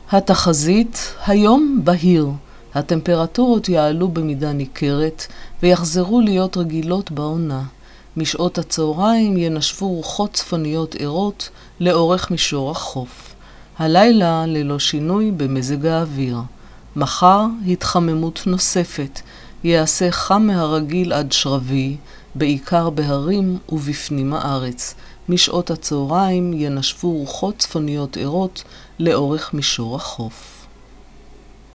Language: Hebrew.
התחזית, היום בהיר. הטמפרטורות יעלו במידה ניכרת ויחזרו להיות רגילות בעונה. משעות הצהריים ינשפו רוחות צפוניות ערות לאורך מישור החוף. הלילה ללא שינוי במזג האוויר. מחר התחממות נוספת. יעשה חם מהרגיל עד שרבי, בעיקר בהרים ובפנים הארץ. משעות הצהריים ינשפו רוחות צפוניות ערות לאורך מישור החוף.